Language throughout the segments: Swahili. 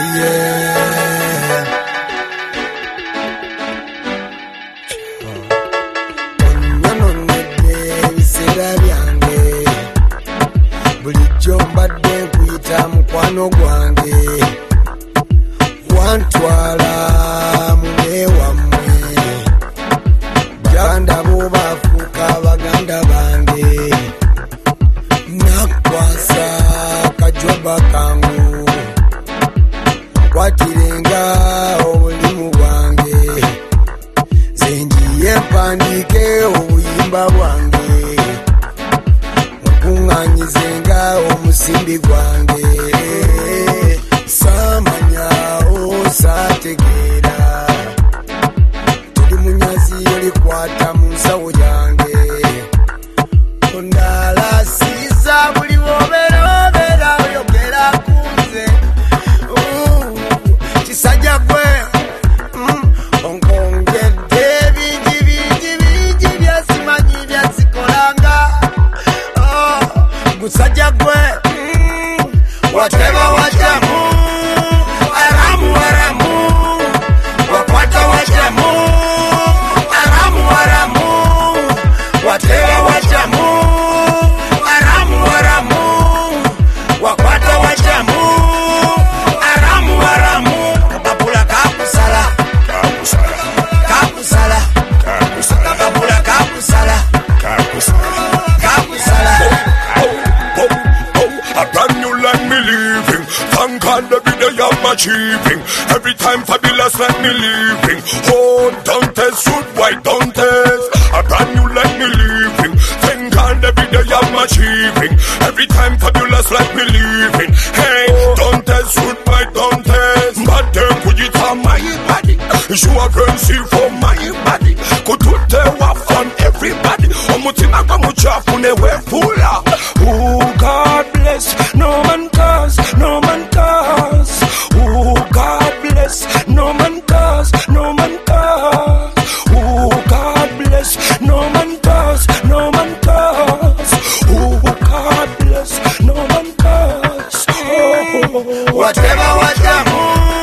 Bulijjo mbadde nkuyita mukwano gwange wantwala mune wammwe baganda bo bafuuka baganda bange nakwasa kajoba kangu kwatirenga obulimu bwange zenjiye mpandiike obuyimba bwange kuŋŋaanyizenga omusimbi gwange saamanya osaategeera tuli munyazi olikwata mu nsawo yange ondaalasiiza buli wobeera oyogera kunze kisajja gwe onkongedde bingi byasimanyi byasikolanga musajja gwe wateba wajamu aramu wakwata wajamu aramu wateba wajamu aramu wakwata wajamu aramu kapapula kakusala kapapula kakusala Thank God every day I'm achieving. Every time fabulous like me leaving. Oh, don't test, shoot, why don't test? A brand new like me leaving. Thank God every day I'm achieving. Every time fabulous like me leaving. Hey, don't test, shoot, why don't test? But then could you tell my body? You are fancy for my body. Could you tell what fun everybody? Omutima kwa muchafu newe fula. Oh, God bless, no man cause, no man cause. Oh, God bless, no man cause, no man cause. Oh, God bless, no man cause, no man cause. Oh, God bless, no man cause. Oh, whatever wajamu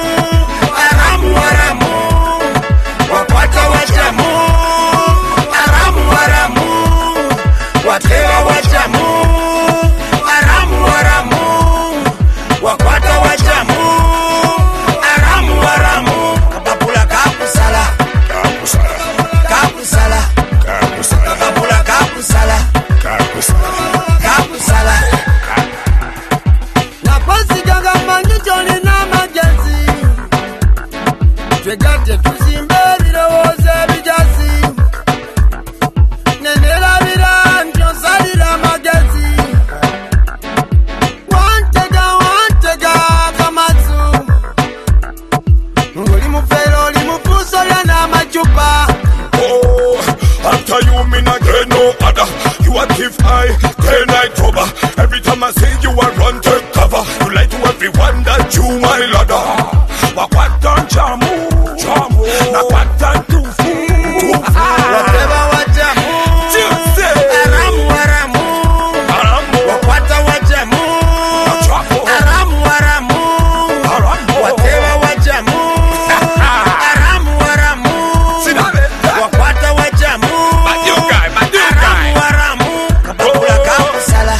aramu wakwata wajamu aramu whatever wajamu aramu wakwata wajamu aramu kapapula kakusala kapapula kakusala nakwasigaga manyi kyolina amagezi twegatte tuzimbe ebirowoozo ebijazi nenerabira nti osalira amagezi wantega kamazu oli mufeero oli mufuuso olya n'amacupa. oh, after you mean again no other. You a thief eye, then I cover. Every time I say you a run take cover. You lie to everyone that you my ladder. Wakwata jamu nakwata tufu. Whatever wajamu aramu wakwata wajamu aramu whatever wajamu aramu wakwata wajamu aramu kapapula kakusala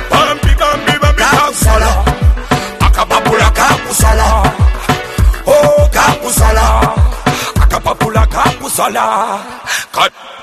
akapapula kakusala. Oh, kakusala akapapula kakusala. Cut.